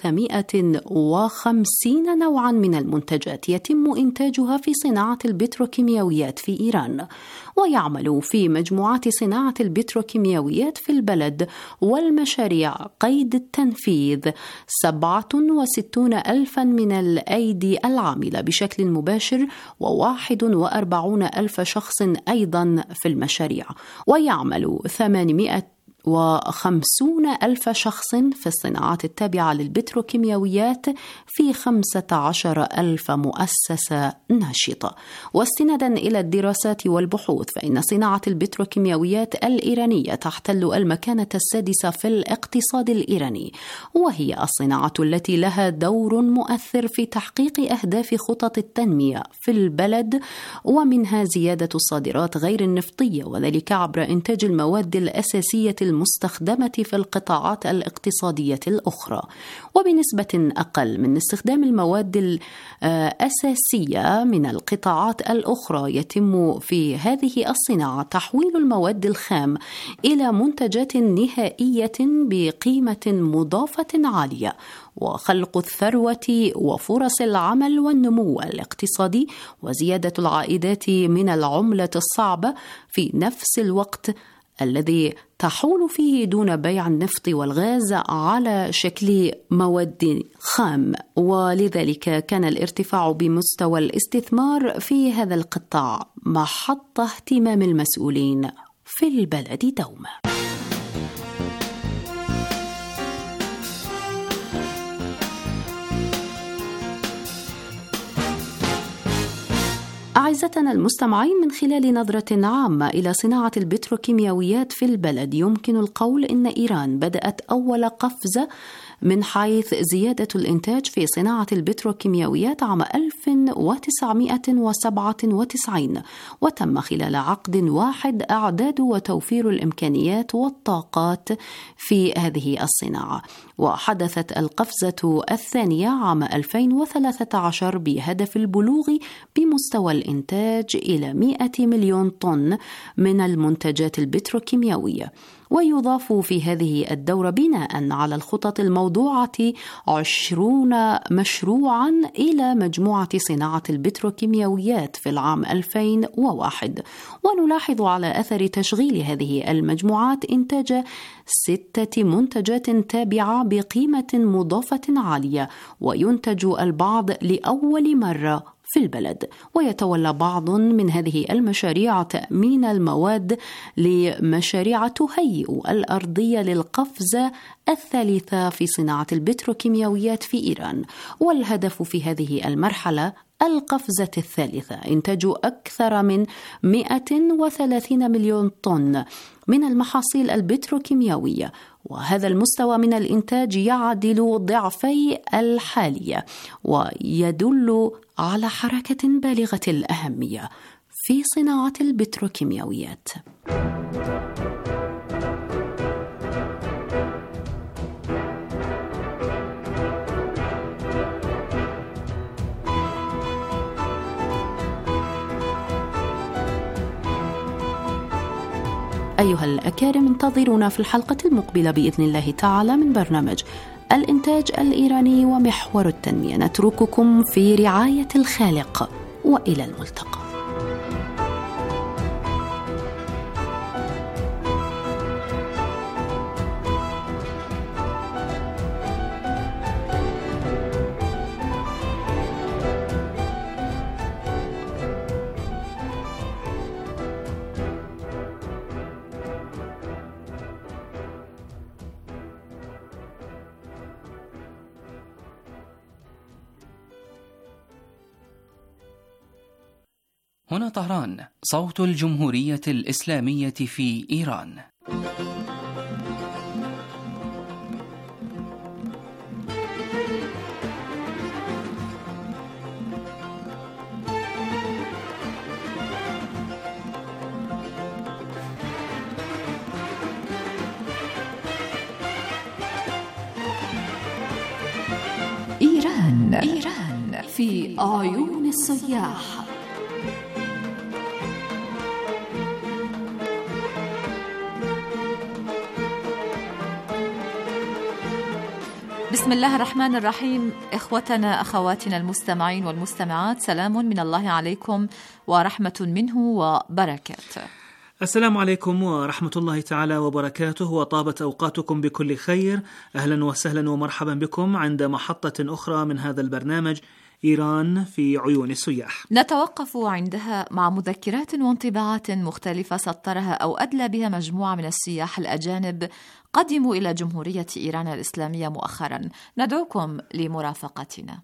350 نوعاً من المنتجات يتم إنتاجها في صناعة البتروكيماويات في إيران. ويعمل في مجموعات صناعة البتروكيماويات في البلد والمشاريع قيد التنفيذ 67 ألفا من الأيدي العاملة بشكل مباشر و41 ألف شخص أيضا في المشاريع. ويعمل 850 ألف شخص في الصناعات التابعة للبتروكيماويات في 15 ألف مؤسسة ناشطة. واستنادا إلى الدراسات والبحوث فإن صناعة البتروكيماويات الإيرانية تحتل المكانة السادسة في الاقتصاد الإيراني، وهي الصناعة التي لها دور مؤثر في تحقيق أهداف خطط التنمية في البلد، ومنها زيادة الصادرات غير النفطية، وذلك عبر إنتاج المواد الأساسية المستخدمة في القطاعات الاقتصادية الأخرى، وبنسبة أقل من استخدام المواد الأساسية من القطاعات الأخرى. يتم في هذه الصناعة تحويل المواد الخام إلى منتجات نهائية بقيمة مضافة عالية، وخلق الثروة وفرص العمل والنمو الاقتصادي وزيادة العائدات من العملة الصعبة في نفس الوقت الذي تحول فيه دون بيع النفط والغاز على شكل مواد خام. ولذلك كان الارتفاع بمستوى الاستثمار في هذا القطاع محط اهتمام المسؤولين في البلد دوما. أعزتنا المستمعين، من خلال نظرة عامة إلى صناعة البتروكيماويات في البلد يمكن القول إن إيران بدأت أول قفزة من حيث زيادة الإنتاج في صناعة البتروكيماويات عام 1997، وتم خلال عقد واحد إعداد وتوفير الإمكانيات والطاقات في هذه الصناعة. وحدثت القفزة الثانية عام 2013 بهدف البلوغ بمستوى الإنتاج الإنتاج إلى 100 مليون طن من المنتجات البتروكيماوية. ويضاف في هذه الدورة بناء على الخطط الموضوعة 20 مشروعا إلى مجموعة صناعة البتروكيماويات في العام 2001. ونلاحظ على أثر تشغيل هذه المجموعات إنتاج 6 منتجات تابعة بقيمة مضافة عالية، وينتج البعض لأول مرة في البلد. ويتولى بعض من هذه المشاريع تأمين المواد لمشاريع تهيئ الأرضية للقفزة الثالثة في صناعة البتروكيماويات في إيران. والهدف في هذه المرحلة القفزة الثالثة إنتاج أكثر من 130 مليون طن من المحاصيل البتروكيماوية، وهذا المستوى من الإنتاج يعدل ضعفي الحالية، ويدل على حركة بالغة الأهمية في صناعة البتروكيماويات. أيها الأكارم، انتظرونا في الحلقة المقبلة بإذن الله تعالى من برنامج الإنتاج الإيراني ومحور التنمية. نترككم في رعاية الخالق، وإلى الملتقى. هنا طهران، صوت الجمهورية الإسلامية في إيران. إيران في عيون السياح. بسم الله الرحمن الرحيم. إخوتنا أخواتنا المستمعين والمستمعات، سلام من الله عليكم ورحمة منه وبركاته. السلام عليكم ورحمة الله تعالى وبركاته، وطابت أوقاتكم بكل خير. أهلا وسهلا ومرحبا بكم عند محطة أخرى من هذا البرنامج إيران في عيون السياح. نتوقف عندها مع مذكرات وانطباعات مختلفة سطرها أو أدلى بها مجموعة من السياح الأجانب قدموا إلى جمهورية إيران الإسلامية مؤخرا. ندعوكم لمرافقتنا.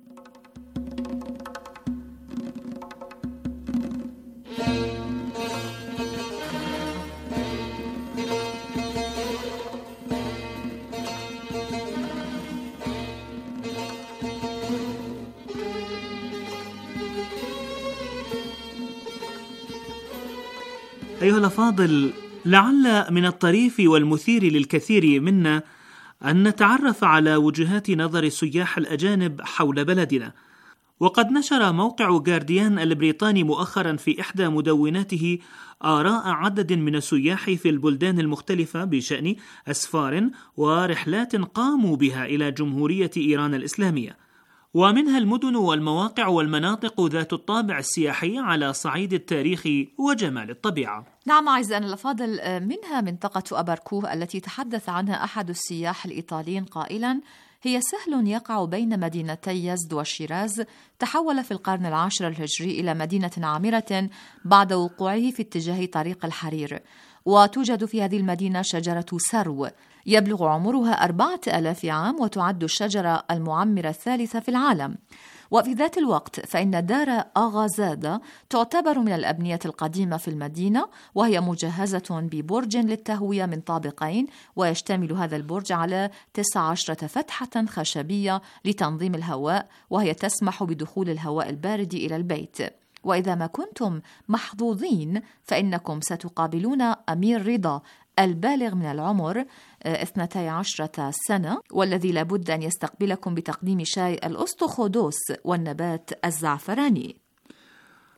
أيها الأفاضل، لعل من الطريف والمثير للكثير منا أن نتعرف على وجهات نظر السياح الأجانب حول بلدنا. وقد نشر موقع جارديان البريطاني مؤخرا في إحدى مدوناته آراء عدد من السياح في البلدان المختلفة بشأن أسفار ورحلات قاموا بها إلى جمهورية إيران الإسلامية، ومنها المدن والمواقع والمناطق ذات الطابع السياحي على صعيد التاريخ وجمال الطبيعة. نعم أعزائنا الأفاضل، منها منطقة أبركوه التي تحدث عنها أحد السياح الإيطاليين قائلا: هي سهل يقع بين مدينتي يزد وشيراز، تحول في القرن العاشر الهجري إلى مدينة عامرة بعد وقوعه في اتجاه طريق الحرير، وتوجد في هذه المدينة شجرة سرو يبلغ عمرها 4000 عام، وتعد الشجرة المعمرة الثالثة في العالم. وفي ذات الوقت فإن دار آغازادة تعتبر من الأبنية القديمة في المدينة، وهي مجهزة ببرج للتهوية من طابقين، ويشتمل هذا البرج على 19 فتحة خشبية لتنظيم الهواء، وهي تسمح بدخول الهواء البارد إلى البيت. وإذا ما كنتم محظوظين فإنكم ستقابلون أمير رضا البالغ من العمر 12 سنة، والذي لابد أن يستقبلكم بتقديم شاي الأسطخودوس والنبات الزعفراني.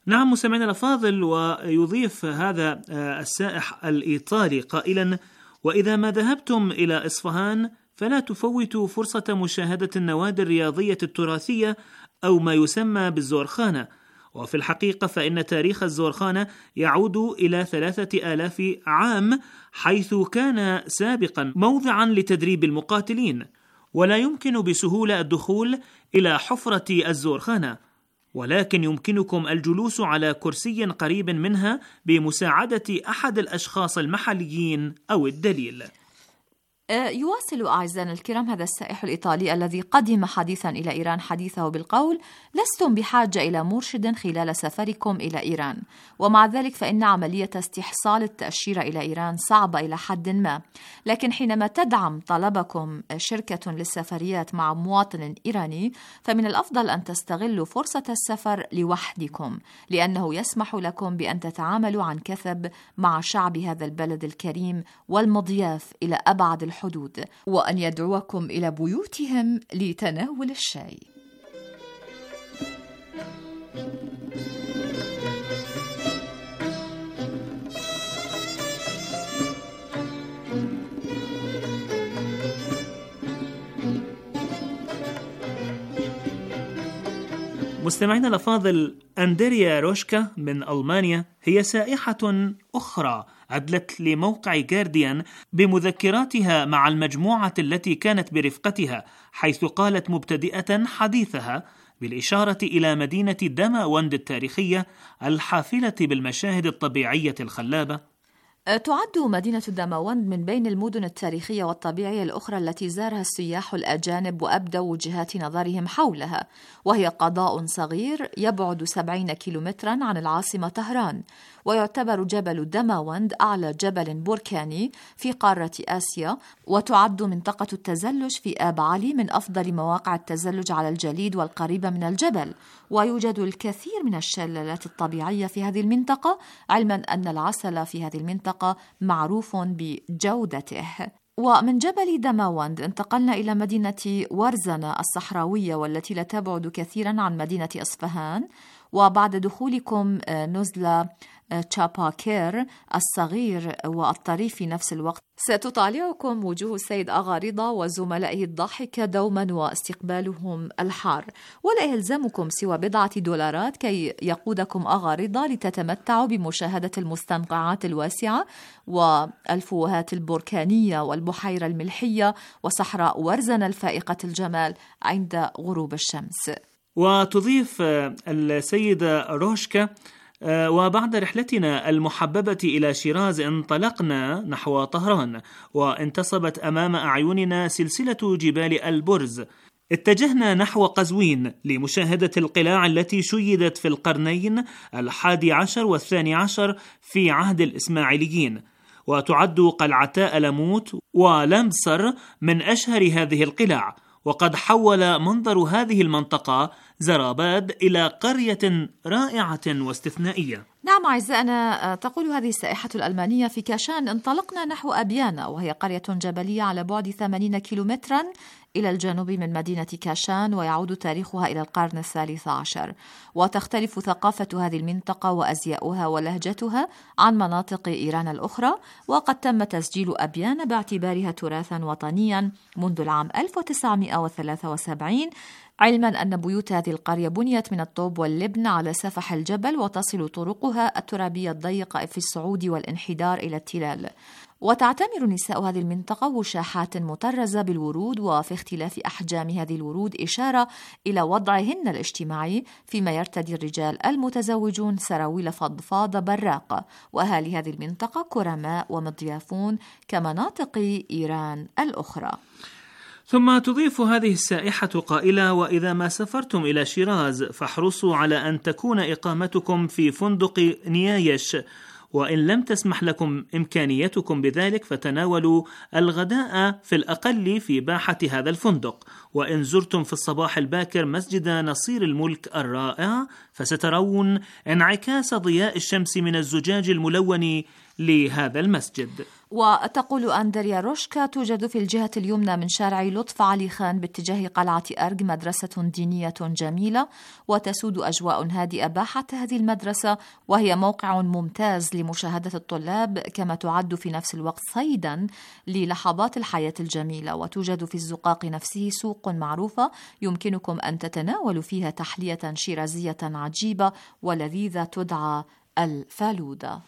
نعم مستمعينا الأفاضل، ويضيف هذا السائح الإيطالي قائلا: وإذا ما ذهبتم إلى إصفهان فلا تفوتوا فرصة مشاهدة النوادي الرياضية التراثية أو ما يسمى بالزورخانة. وفي الحقيقة فإن تاريخ الزورخانة يعود إلى 3000 عام، حيث كان سابقا موضعا لتدريب المقاتلين، ولا يمكن بسهولة الدخول إلى حفرة الزورخانة، ولكن يمكنكم الجلوس على كرسي قريب منها بمساعدة أحد الأشخاص المحليين أو الدليل. يواصل أعزائنا الكرام هذا السائح الإيطالي الذي قدم حديثا إلى إيران حديثه بالقول: لستم بحاجة إلى مرشد خلال سفركم إلى إيران، ومع ذلك فإن عملية استحصال التأشيرة إلى إيران صعبة إلى حد ما، لكن حينما تدعم طلبكم شركة للسفريات مع مواطن إيراني فمن الأفضل أن تستغلوا فرصة السفر لوحدكم، لأنه يسمح لكم بأن تتعاملوا عن كثب مع شعب هذا البلد الكريم والمضياف إلى أبعد الحدود، وأن يدعوكم إلى بيوتهم لتناول الشاي. مستمعينا الأفاضل، أندريا روشكا من ألمانيا هي سائحة أخرى أدلت لموقع جارديان بمذكراتها مع المجموعة التي كانت برفقتها، حيث قالت مبتدئة حديثها بالإشارة إلى مدينة دماوند التاريخية الحافلة بالمشاهد الطبيعية الخلابة: تعد مدينة دماوند من بين المدن التاريخية والطبيعية الأخرى التي زارها السياح الأجانب وأبدوا وجهات نظرهم حولها، وهي قضاء صغير يبعد 70 كيلومترا عن العاصمة طهران، ويعتبر جبل دماوند أعلى جبل بركاني في قارة آسيا، وتعد منطقة التزلج في آب علي من أفضل مواقع التزلج على الجليد والقريبة من الجبل، ويوجد الكثير من الشلالات الطبيعية في هذه المنطقة، علما أن العسل في هذه المنطقة معروف بجودته. ومن جبل دماوند انتقلنا إلى مدينة ورزنة الصحراوية، والتي لا تبعد كثيرا عن مدينة إصفهان، وبعد دخولكم نزل تشاباكير الصغير والطريف في نفس الوقت ستطالعكم وجوه السيد أغا رضا وزملائه الضاحكة دوما واستقبالهم الحار، ولا يلزمكم سوى $10 كي يقودكم أغا رضا لتتمتعوا بمشاهدة المستنقعات الواسعة والفوهات البركانية والبحيرة الملحية وصحراء ورزنة الفائقة الجمال عند غروب الشمس. وتضيف السيدة روشكا: وبعد رحلتنا المحببة إلى شيراز انطلقنا نحو طهران، وانتصبت أمام أعيننا سلسلة جبال البرز. اتجهنا نحو قزوين لمشاهدة القلاع التي شيدت في القرنين 11 و12 في عهد الإسماعيليين، وتعد قلعتا ألموت ولمبسر من أشهر هذه القلاع، وقد حول منظر هذه المنطقة زراباد إلى قرية رائعة واستثنائية. نعم أعزائنا، تقول هذه السائحة الألمانية: في كاشان انطلقنا نحو أبيانا، وهي قرية جبلية على بعد 80 كيلومترا إلى الجنوب من مدينة كاشان، ويعود تاريخها إلى القرن ال13، وتختلف ثقافة هذه المنطقة وأزياؤها ولهجتها عن مناطق إيران الأخرى، وقد تم تسجيل أبيان باعتبارها تراثا وطنيا منذ العام 1973، علما أن بيوت هذه القرية بنيت من الطوب واللبن على سفح الجبل، وتصل طرقها الترابية الضيقة في الصعود والانحدار إلى التلال. وتعتمر نساء هذه المنطقة وشاحات مطرزة بالورود، وفي اختلاف أحجام هذه الورود إشارة إلى وضعهن الاجتماعي، فيما يرتدي الرجال المتزوجون سراويل فضفاضة براقة، وأهالي هذه المنطقة كرماء ومضيافون كمناطق إيران الأخرى. ثم تضيف هذه السائحة قائلة: وإذا ما سافرتم إلى شيراز فاحرصوا على أن تكون إقامتكم في فندق نيايش، وإن لم تسمح لكم إمكانيتكم بذلك فتناولوا الغداء في الأقل في باحة هذا الفندق، وإن زرتم في الصباح الباكر مسجد نصير الملك الرائع فسترون انعكاس ضياء الشمس من الزجاج الملون لهذا المسجد. وتقول أندريا روشكا: توجد في الجهة اليمنى من شارع لطف علي خان باتجاه قلعة أرج مدرسة دينية جميلة، وتسود أجواء هادئة باحة هذه المدرسة، وهي موقع ممتاز لمشاهدة الطلاب، كما تعد في نفس الوقت صيدا للحظات الحياة الجميلة. وتوجد في الزقاق نفسه سوق معروفة يمكنكم أن تتناولوا فيها تحلية شيرازية عجيبة ولذيذة تدعى الفالودة.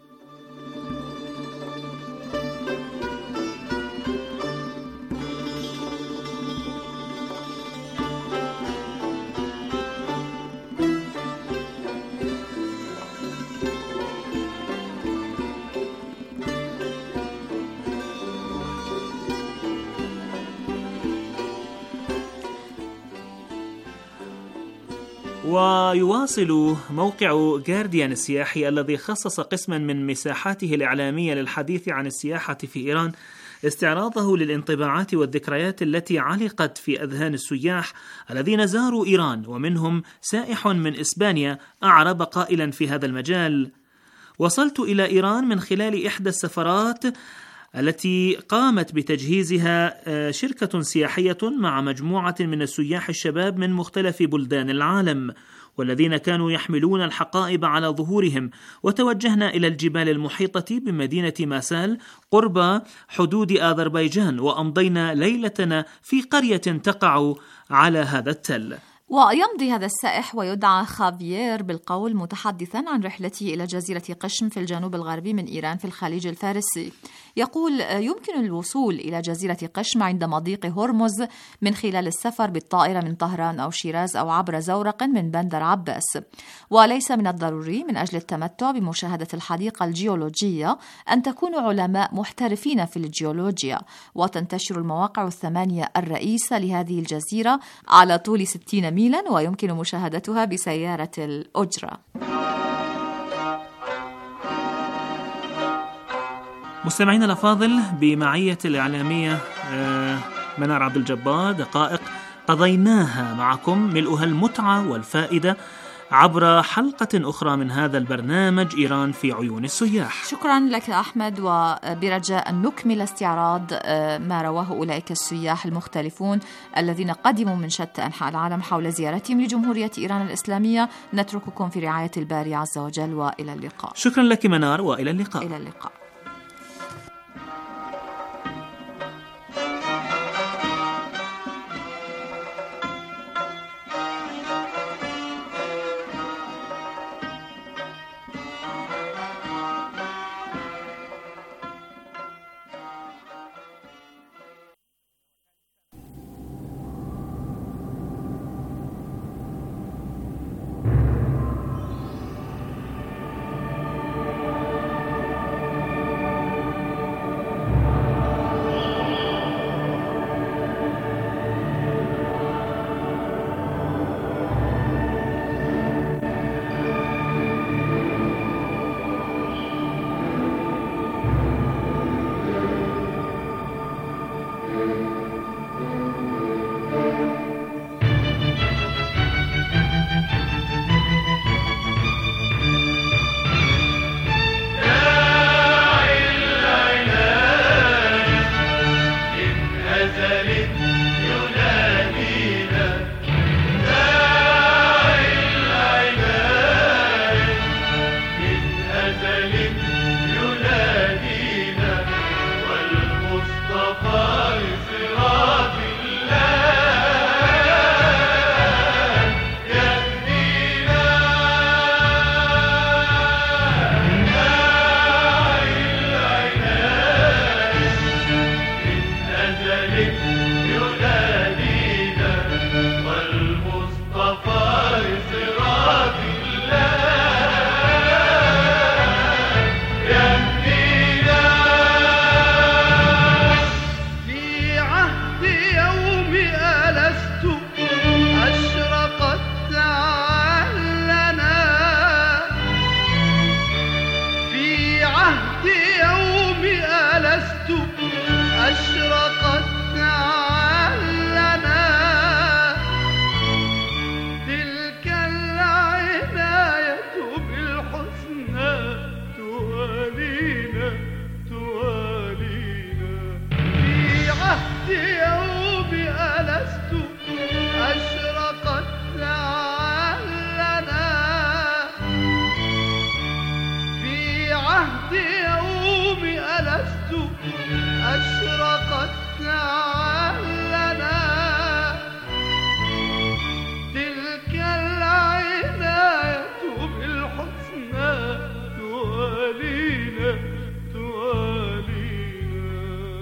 ويواصل موقع جارديان السياحي الذي خصص قسما من مساحاته الإعلامية للحديث عن السياحة في إيران استعراضه للانطباعات والذكريات التي علقت في أذهان السياح الذين زاروا إيران، ومنهم سائح من إسبانيا أعرب قائلا في هذا المجال: وصلت إلى إيران من خلال إحدى السفرات التي قامت بتجهيزها شركة سياحية مع مجموعة من السياح الشباب من مختلف بلدان العالم، والذين كانوا يحملون الحقائب على ظهورهم، وتوجهنا إلى الجبال المحيطة بمدينة ماسال قرب حدود آذربيجان، وأمضينا ليلتنا في قرية تقع على هذا التل. ويمضي هذا السائح ويدعى خافيير بالقول متحدثا عن رحلته إلى جزيرة قشم في الجنوب الغربي من إيران في الخليج الفارسي. يقول: يمكن الوصول إلى جزيرة قشم عند مضيق هرمز من خلال السفر بالطائرة من طهران أو شيراز أو عبر زورق من بندر عباس، وليس من الضروري من أجل التمتع بمشاهدة الحديقة الجيولوجية أن تكونوا علماء محترفين في الجيولوجيا. وتنتشر المواقع 8 الرئيسة لهذه الجزيرة على طول 60 ميلا، ويمكن مشاهدتها بسيارة الأجرة. مستمعين الأفاضل، بمعية الإعلامية منار عبد الجبار دقائق قضيناها معكم ملؤها المتعة والفائدة عبر حلقة أخرى من هذا البرنامج إيران في عيون السياح. شكرا لك أحمد، وبرجاء أن نكمل استعراض ما رواه أولئك السياح المختلفون الذين قدموا من شتى أنحاء العالم حول زيارتهم لجمهورية إيران الإسلامية. نترككم في رعاية الباري عز وجل، وإلى اللقاء. شكرا لك منار، وإلى اللقاء. إلى اللقاء. عهد يوم ألست أشرقت لعلنا في عهد يوم ألست أشرقت لعلنا